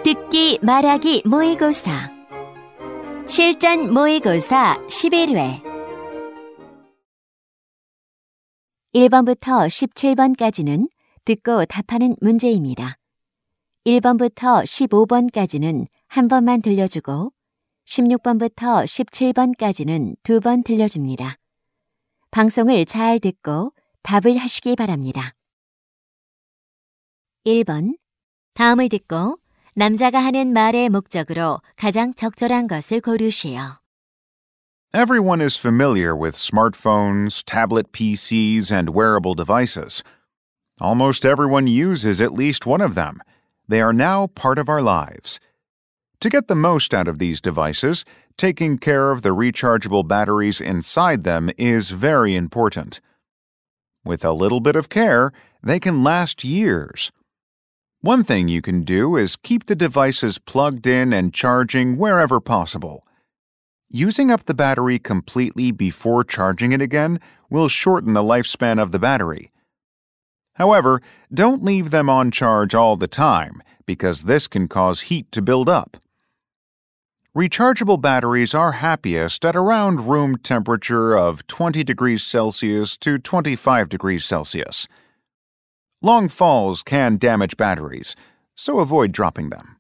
듣기 말하기 모의고사 실전 모의고사 11회 1번부터 17번까지는 듣고 답하는 문제입니다. 1번부터 15번까지는 한 번만 들려주고 16번부터 17번까지는 두 번 들려줍니다. 방송을 잘 듣고 답을 하시기 바랍니다. 1번 다음을 듣고 남자가 하는 말의 목적으로 가장 적절한 것을 고르시오. Everyone is familiar with smartphones, tablet PCs, and wearable devices. Almost everyone uses at least one of them. They are now part of our lives. To get the most out of these devices, taking care of the rechargeable batteries inside them is very important. With a little bit of care, they can last years. One thing you can do is keep the devices plugged in and charging wherever possible. Using up the battery completely before charging it again will shorten the lifespan of the battery. However, don't leave them on charge all the time because this can cause heat to build up. Rechargeable batteries are happiest at around room temperature of 20 degrees Celsius to 25 degrees Celsius. Long falls can damage batteries, so avoid dropping them.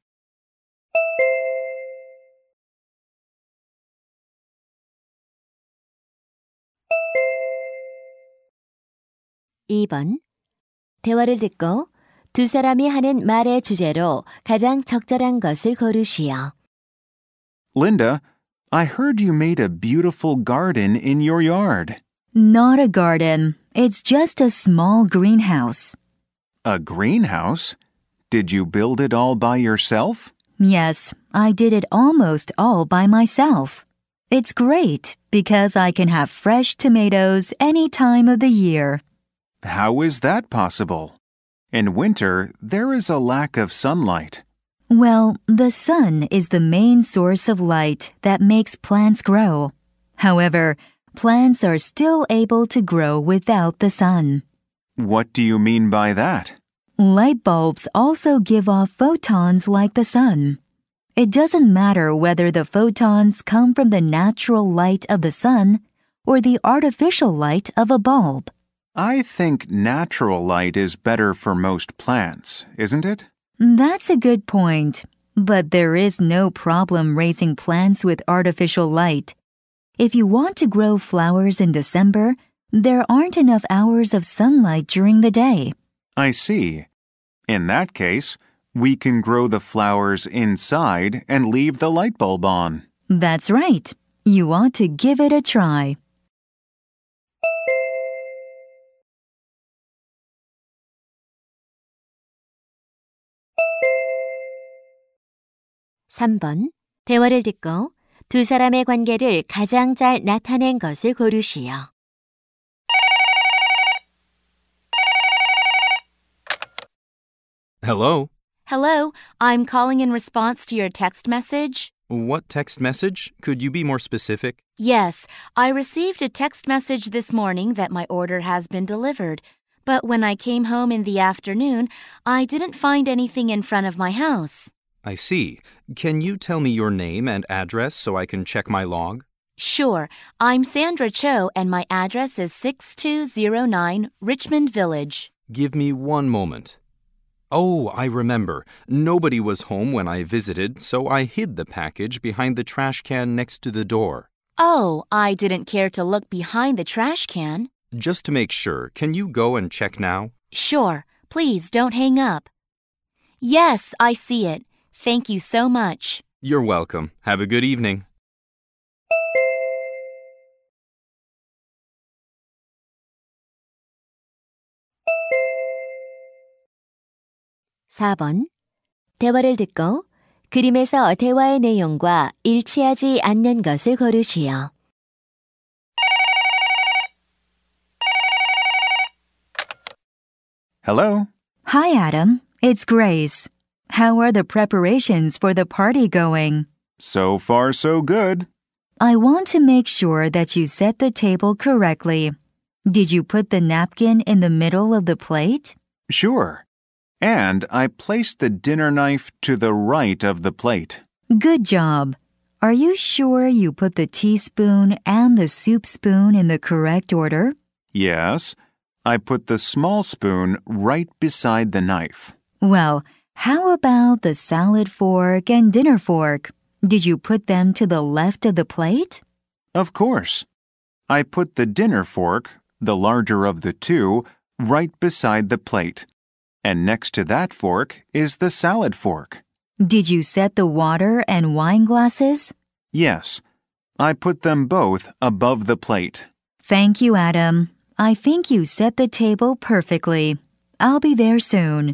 2번 대화를 듣고 두 사람이 하는 말의 주제로 가장 적절한 것을 고르시오. Linda, I heard you made a beautiful garden in your yard. Not a garden. It's just a small greenhouse. A greenhouse? Did you build it all by yourself? Yes, I did it almost all by myself. It's great because I can have fresh tomatoes any time of the year. How is that possible? In winter, there is a lack of sunlight. Well, the sun is the main source of light that makes plants grow. However, plants are still able to grow without the sun. What do you mean by that? Light bulbs also give off photons like the sun. It doesn't matter whether the photons come from the natural light of the sun or the artificial light of a bulb. I think natural light is better for most plants, isn't it? That's a good point, but there is no problem raising plants with artificial light. If you want to grow flowers in December, there aren't enough hours of sunlight during the day. I see. In that case, we can grow the flowers inside and leave the light bulb on. That's right. You ought to give it a try. 3번 대화를 듣고 두 사람의 관계를 가장 잘 나타낸 것을 고르시오. Hello? Hello, I'm calling in response to your text message. What text message? Could you be more specific? Yes, I received a text message this morning that my order has been delivered, but when I came home in the afternoon, I didn't find anything in front of my house. I see. Can you tell me your name and address so I can check my log? Sure, I'm Sandra Cho and my address is 6209 Richmond Village. Give me one moment. Oh, I remember. Nobody was home when I visited, so I hid the package behind the trash can next to the door. Oh, I didn't care to look behind the trash can. Just to make sure, can you go and check now? Sure, please don't hang up. Yes, I see it. Thank you so much. You're welcome. Have a good evening. 4번 대화를 듣고 그림에서 대화의 내용과 일치하지 않는 것을 고르시오. Hello? Hi, Adam. It's Grace. How are the preparations for the party going? So far, so good. I want to make sure that you set the table correctly. Did you put the napkin in the middle of the plate? Sure. And I placed the dinner knife to the right of the plate. Good job. Are you sure you put the teaspoon and the soup spoon in the correct order? Yes, I put the small spoon right beside the knife. Well, how about the salad fork and dinner fork? Did you put them to the left of the plate? Of course. I put the dinner fork, the larger of the two, right beside the plate. And next to that fork is the salad fork. Did you set the water and wine glasses? Yes, I put them both above the plate. Thank you, Adam. I think you set the table perfectly. I'll be there soon.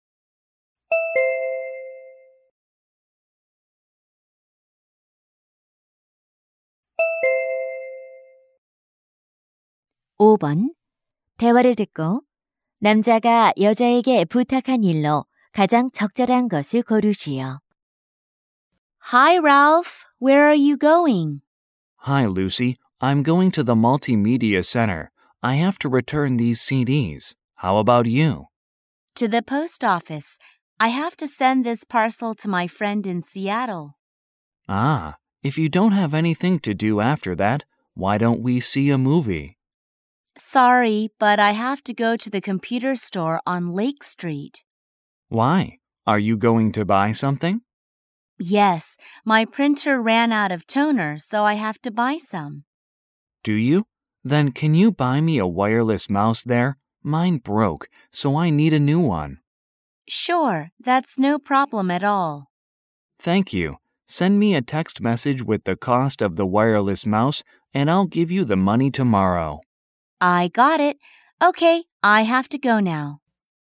(5번) 대화를 듣고 남자가 여자에게 부탁한 일로 가장 적절한 것을 고르시오. Hi, Ralph. Where are you going? Hi, Lucy. I'm going to the Multimedia Center. I have to return these CDs. How about you? To the post office. I have to send this parcel to my friend in Seattle. Ah, if you don't have anything to do after that, why don't we see a movie? Sorry, but I have to go to the computer store on Lake Street. Why? Are you going to buy something? Yes, my printer ran out of toner, so I have to buy some. Do you? Then can you buy me a wireless mouse there? Mine broke, so I need a new one. Sure, that's no problem at all. Thank you. Send me a text message with the cost of the wireless mouse, and I'll give you the money tomorrow. I got it. Okay, I have to go now.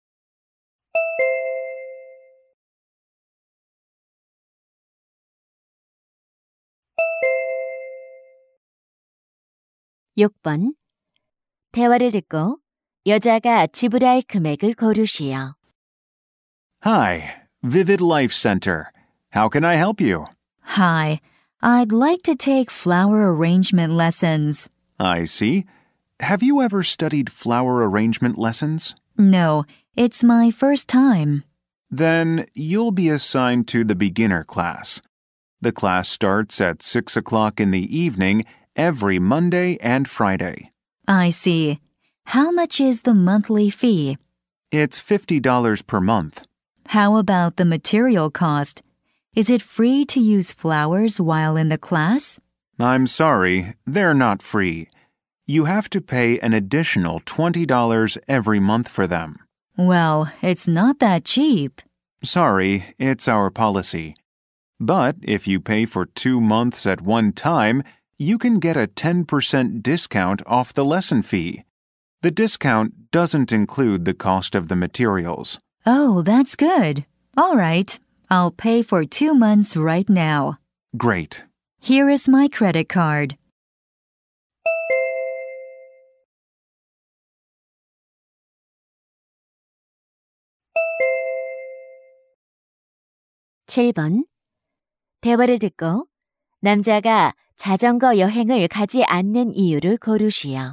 (6번) 대화를 듣고 여자가 지불할 금액을 고르시오. Hi, Vivid Life Center. How can I help you? Hi, I'd like to take flower arrangement lessons. I see. Have you ever studied flower arrangement lessons? No, it's my first time. Then you'll be assigned to the beginner class. The class starts at 6 o'clock in the evening every Monday and Friday. I see. How much is the monthly fee? It's $50 per month. How about the material cost? Is it free to use flowers while in the class? I'm sorry, they're not free. You have to pay an additional $20 every month for them. Well, it's not that cheap. Sorry, it's our policy. But if you pay for 2 months at one time, you can get a 10% discount off the lesson fee. The discount doesn't include the cost of the materials. Oh, that's good. All right, I'll pay for 2 months right now. Great. Here is my credit card. (7번) 대화를 듣고 남자가 자전거 여행을 가지 않는 이유를 고르시오.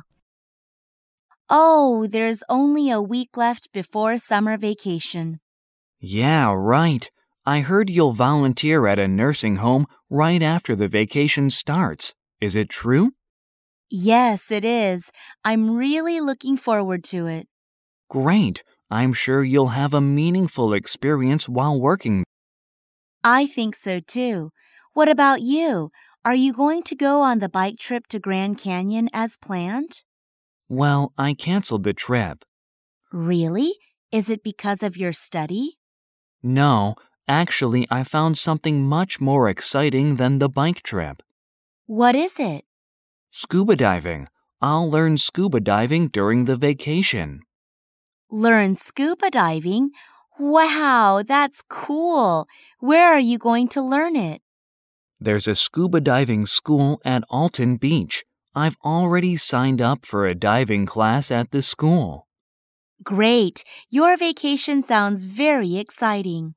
Oh, there's only a week left before summer vacation. Yeah, right. I heard you'll volunteer at a nursing home right after the vacation starts. Is it true? Yes, it is. I'm really looking forward to it. Great. I'm sure you'll have a meaningful experience while working. I think so too. What about you? Are you going to go on the bike trip to Grand Canyon as planned? Well, I canceled the trip. Really? Is it because of your study? No, actually, I found something much more exciting than the bike trip. What is it? Scuba diving. I'll learn scuba diving during the vacation. Learn scuba diving? Wow, that's cool. Where are you going to learn it? There's a scuba diving school at Alton Beach. I've already signed up for a diving class at the school. Great. Your vacation sounds very exciting.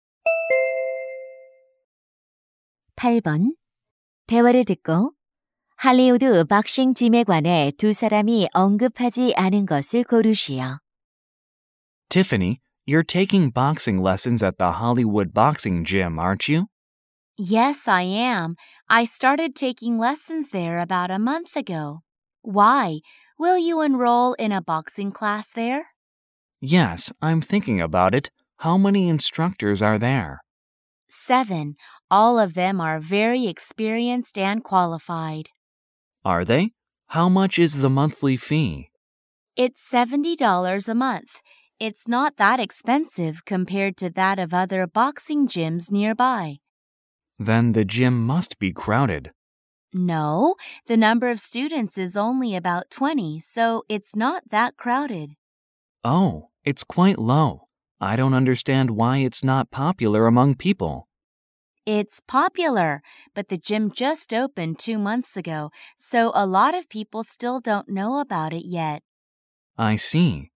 (8번) 대화를 듣고 할리우드 박싱 짐에 관해 두 사람이 언급하지 않은 것을 고르시오. Tiffany, you're taking boxing lessons at the Hollywood Boxing Gym, aren't you? Yes, I am. I started taking lessons there about a month ago. Why? Will you enroll in a boxing class there? Yes, I'm thinking about it. How many instructors are there? 7. All of them are very experienced and qualified. Are they? How much is the monthly fee? It's $70 a month. It's not that expensive compared to that of other boxing gyms nearby. Then the gym must be crowded. No, the number of students is only about 20, so it's not that crowded. Oh, it's quite low. I don't understand why it's not popular among people. It's popular, but the gym just opened 2 months ago, so a lot of people still don't know about it yet. I see.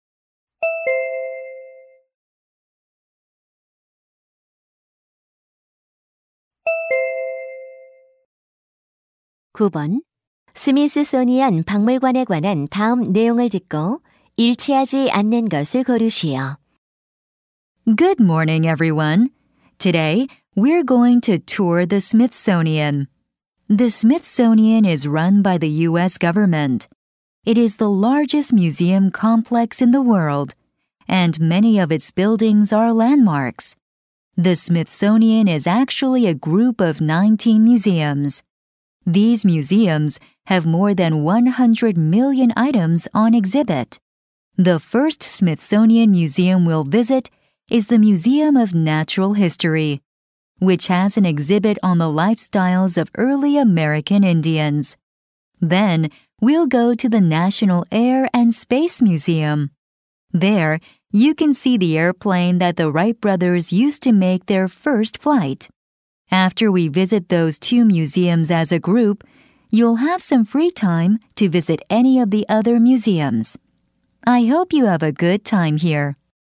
(9번) 스미스소니언 박물관에 관한 다음 내용을 듣고 일치하지 않는 것을 고르시오. Good morning, everyone. Today, we're going to tour the Smithsonian. The Smithsonian is run by the U.S. government. It is the largest museum complex in the world, and many of its buildings are landmarks. The Smithsonian is actually a group of 19 museums. These museums have more than 100 million items on exhibit. The first Smithsonian museum we'll visit is the Museum of Natural History, which has an exhibit on the lifestyles of early American Indians. Then, we'll go to the National Air and Space Museum. There, you can see the airplane that the Wright brothers used to make their first flight. After we visit those two museums as a group, you'll have some free time to visit any of the other museums. I hope you have a good time here.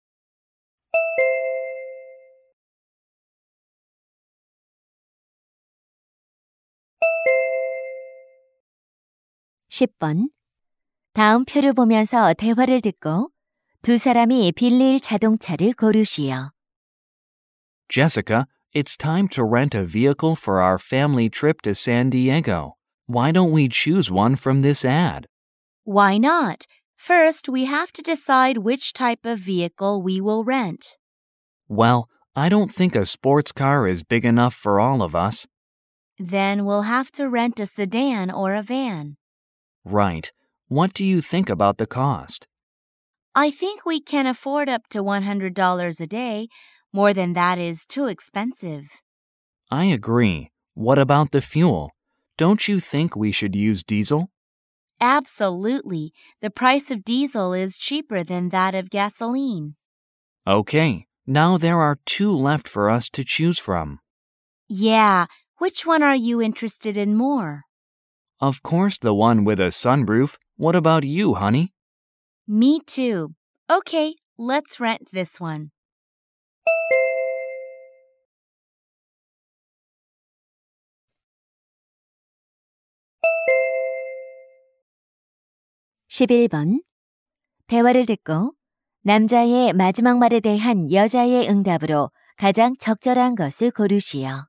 (10번) 다음 표를 보면서 대화를 듣고 두 사람이 빌릴 자동차를 고르시오. Jessica, it's time to rent a vehicle for our family trip to San Diego. Why don't we choose one from this ad? Why not? First, we have to decide which type of vehicle we will rent. Well, I don't think a sports car is big enough for all of us. Then we'll have to rent a sedan or a van. Right. What do you think about the cost? I think we can afford up to $100 a day. More than that is too expensive. I agree. What about the fuel? Don't you think we should use diesel? Absolutely. The price of diesel is cheaper than that of gasoline. Okay, now there are 2 left for us to choose from. Yeah, which one are you interested in more? Of course, the one with a sunroof. What about you, honey? Me too. Okay, let's rent this one. (11번) 대화를 듣고 남자의 마지막 말에 대한 여자의 응답으로 가장 적절한 것을 고르시오.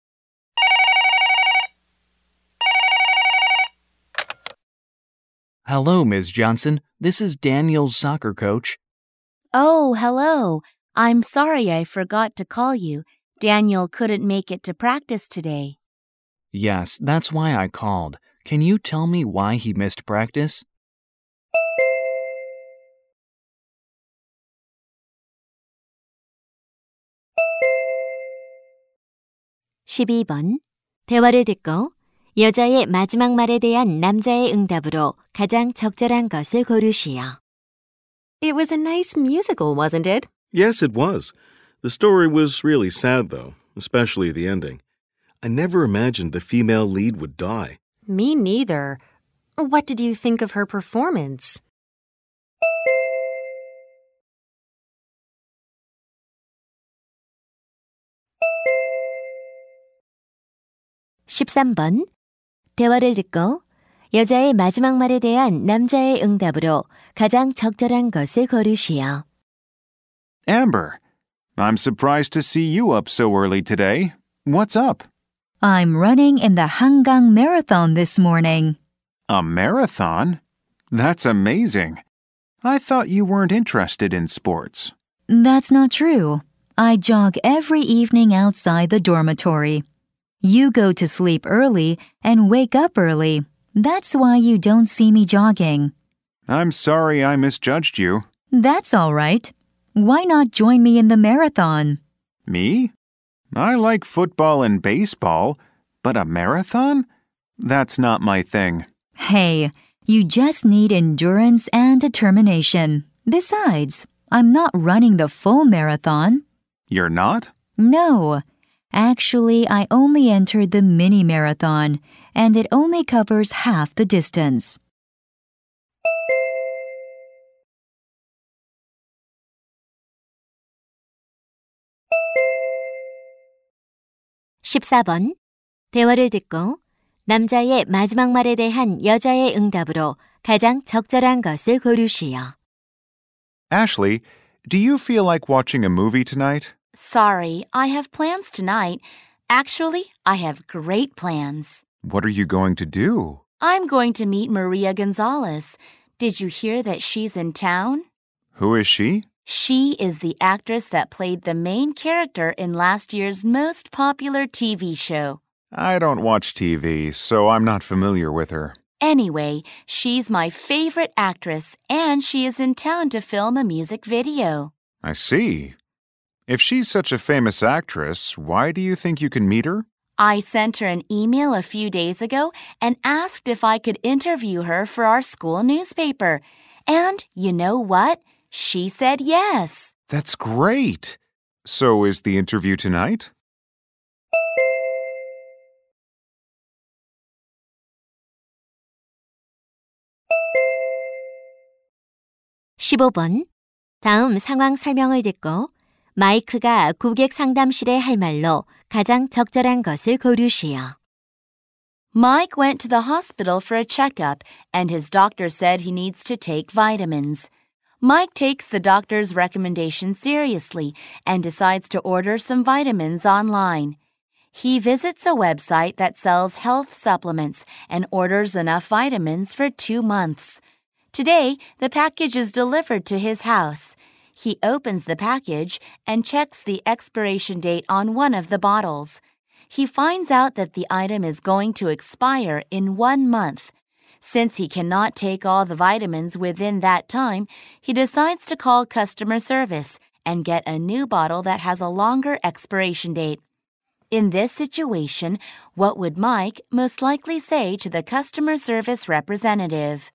Hello, Ms. Johnson. This is Daniel's soccer coach. Oh, hello. I'm sorry I forgot to call you. Daniel couldn't make it to practice today. Yes, that's why I called. Can you tell me why he missed practice? (12번) 대화를 듣고 여자의 마지막 말에 대한 남자의 응답으로 가장 적절한 것을 고르시오. It was a nice musical, wasn't it? Yes, it was. The story was really sad, though, especially the ending. I never imagined the female lead would die. Me neither. What did you think of her performance? (13번) 대화를 듣고 여자의 마지막 말에 대한 남자의 응답으로 가장 적절한 것을 고르시오. Amber, I'm surprised to see you up so early today. What's up? I'm running in the Hangang Marathon this morning. A marathon? That's amazing. I thought you weren't interested in sports. That's not true. I jog every evening outside the dormitory. You go to sleep early and wake up early. That's why you don't see me jogging. I'm sorry I misjudged you. That's all right. Why not join me in the marathon? Me? I like football and baseball, but a marathon? That's not my thing. Hey, you just need endurance and determination. Besides, I'm not running the full marathon. You're not? No. Actually, I only entered the mini marathon, and it only covers half the distance. (14번) 대화를 듣고 남자의 마지막 말에 대한 여자의 응답으로 가장 적절한 것을 고르시오. Ashley, do you feel like watching a movie tonight? Sorry, I have plans tonight. Actually, I have great plans. What are you going to do? I'm going to meet Maria Gonzalez. Did you hear that she's in town? Who is she? She is the actress that played the main character in last year's most popular TV show. I don't watch TV, so I'm not familiar with her. Anyway, she's my favorite actress, and she is in town to film a music video. I see. If she's such a famous actress, why do you think you can meet her? I sent her an email a few days ago and asked if I could interview her for our school newspaper. And you know what? She said yes. That's great. So is the interview tonight? (15번) 다음 상황 설명을 듣고 마이크가 고객 상담실에 할 말로 가장 적절한 것을 고르시오. Mike went to the hospital for a checkup, and his doctor said he needs to take vitamins. Mike takes the doctor's recommendation seriously and decides to order some vitamins online. He visits a website that sells health supplements and orders enough vitamins for 2 months. Today, the package is delivered to his house. He opens the package and checks the expiration date on one of the bottles. He finds out that the item is going to expire in 1 month. Since he cannot take all the vitamins within that time, he decides to call customer service and get a new bottle that has a longer expiration date. In this situation, what would Mike most likely say to the customer service representative?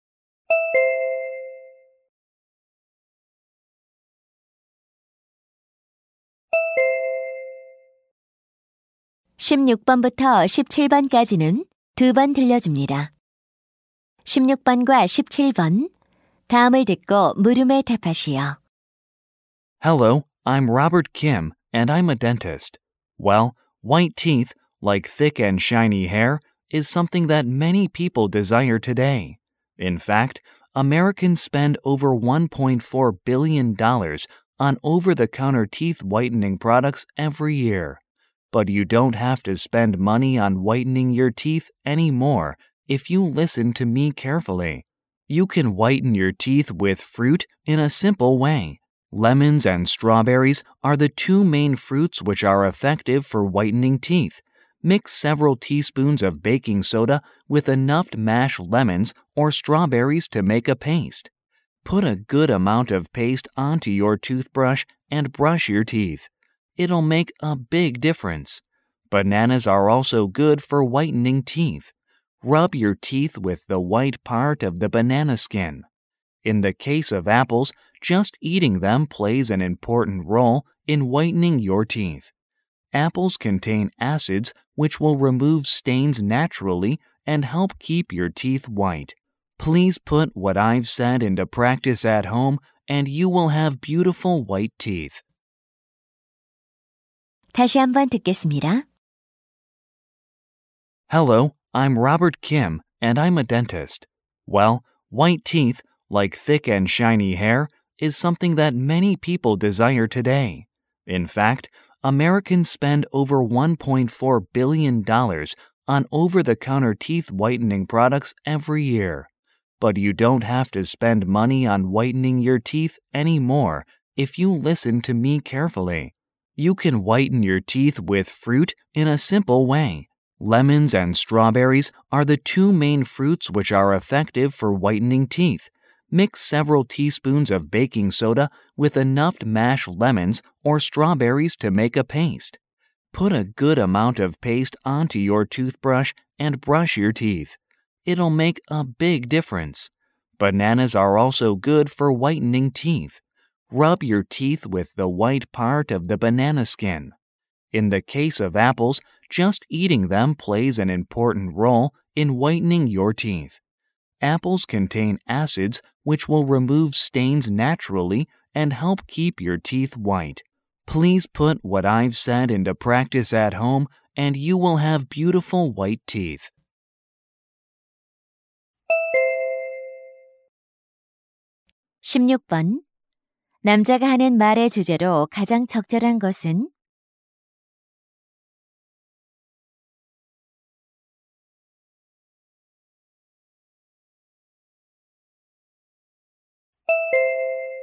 (16번부터 17번까지는 2번 들려줍니다. 16번과 17번 다음을 듣고 물음에 답하시오. Hello, I'm Robert Kim, and I'm a dentist. Well, white teeth, like thick and shiny hair, is something that many people desire today. In fact, Americans spend over $1.4 billion on over-the-counter teeth whitening products every year. But you don't have to spend money on whitening your teeth anymore if you listen to me carefully. You can whiten your teeth with fruit in a simple way. Lemons and strawberries are the 2 main fruits which are effective for whitening teeth. Mix several teaspoons of baking soda with enough mashed lemons or strawberries to make a paste. Put a good amount of paste onto your toothbrush and brush your teeth. It'll make a big difference. Bananas are also good for whitening teeth. Rub your teeth with the white part of the banana skin. In the case of apples, just eating them plays an important role in whitening your teeth. Apples contain acids which will remove stains naturally and help keep your teeth white. Please put what I've said into practice at home and you will have beautiful white teeth. 다시 한번 듣겠습니다. Hello, I'm Robert Kim, and I'm a dentist. Well, white teeth, like thick and shiny hair, is something that many people desire today. In fact, Americans spend over $1.4 billion on over-the-counter teeth whitening products every year. But you don't have to spend money on whitening your teeth anymore if you listen to me carefully. You can whiten your teeth with fruit in a simple way. Lemons and strawberries are the two main fruits which are effective for whitening teeth. Mix several teaspoons of baking soda with enough mashed lemons or strawberries to make a paste. Put a good amount of paste onto your toothbrush and brush your teeth. It'll make a big difference. Bananas are also good for whitening teeth. Rub your teeth with the white part of the banana skin. In the case of apples, just eating them plays an important role in whitening your teeth. Apples contain acids which will remove stains naturally and help keep your teeth white. Please put what I've said into practice at home and you will have beautiful white teeth. (16번) 남자가 하는 말의 주제로 가장 적절한 것은?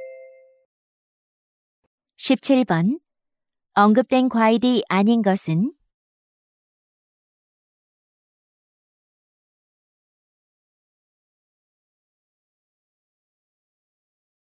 (17번) 언급된 과일이 아닌 것은?